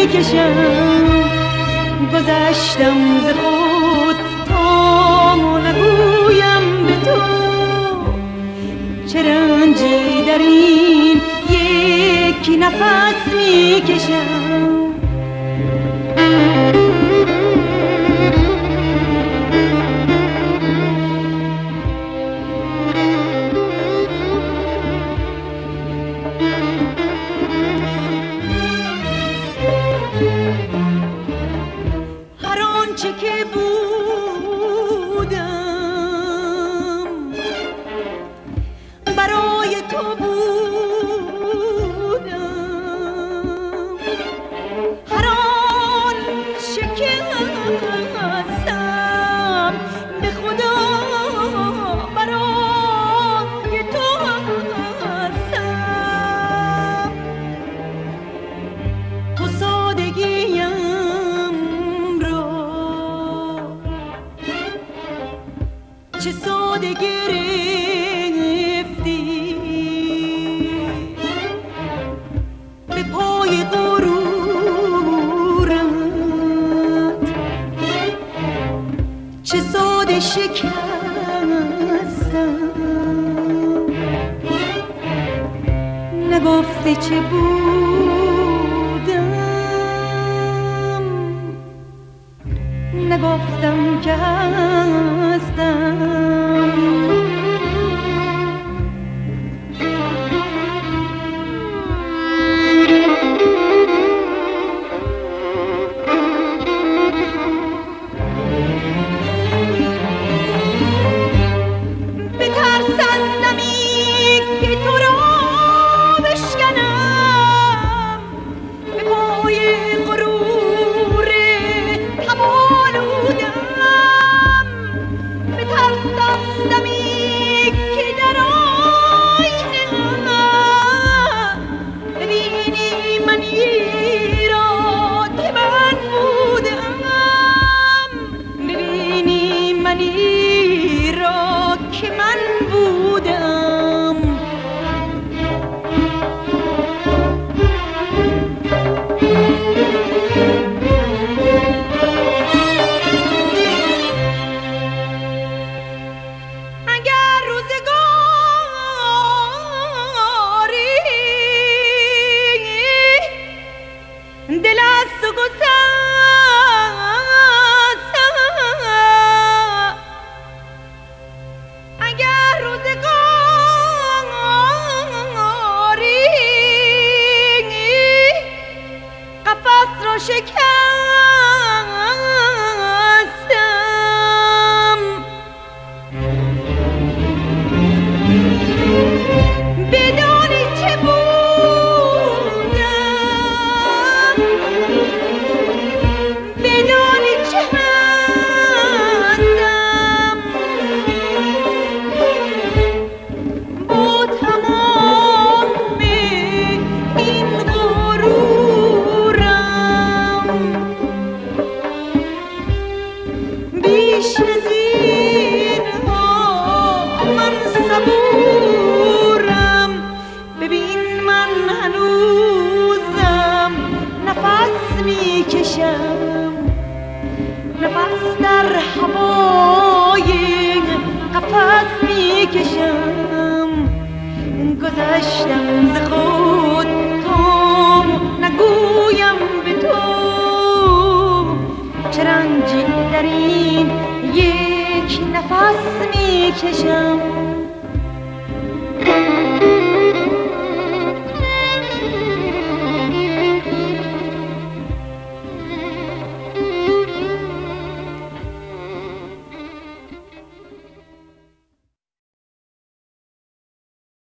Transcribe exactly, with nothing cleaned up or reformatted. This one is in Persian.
میکشم، گذشتم ز خود تا نگویم به تو چه رنجی در این یک نفس میکشم. هر آنچه که بودم برای تو بودم، هر آنچه که هستم به خدا برای تو هستم. تو سادگیم چه ساده گرفتی، به پای غرورت چه ساده شکستم. نگفته چه بودم، نگفتم که هستم. بترس از دمی که تو را بشکنم، به پای غرور تمالودم. بترس از دمی که در آینه ببینی منی را که من بودم، ببینی منی را که من بودم. اگر روزگاری دل از تو گسستم، اگر روزگاری قفس را شکستم، بدانی چه بودم، بدانی چه هستم. با تمام این غرورم بیش از این ها من صبورم. ببین من هنوزم نفس میکشم، نفس در هوای قفس میکشم. گذشتم ز خود تا نگویم به تو چه رنجی در این یک نفس میکشم.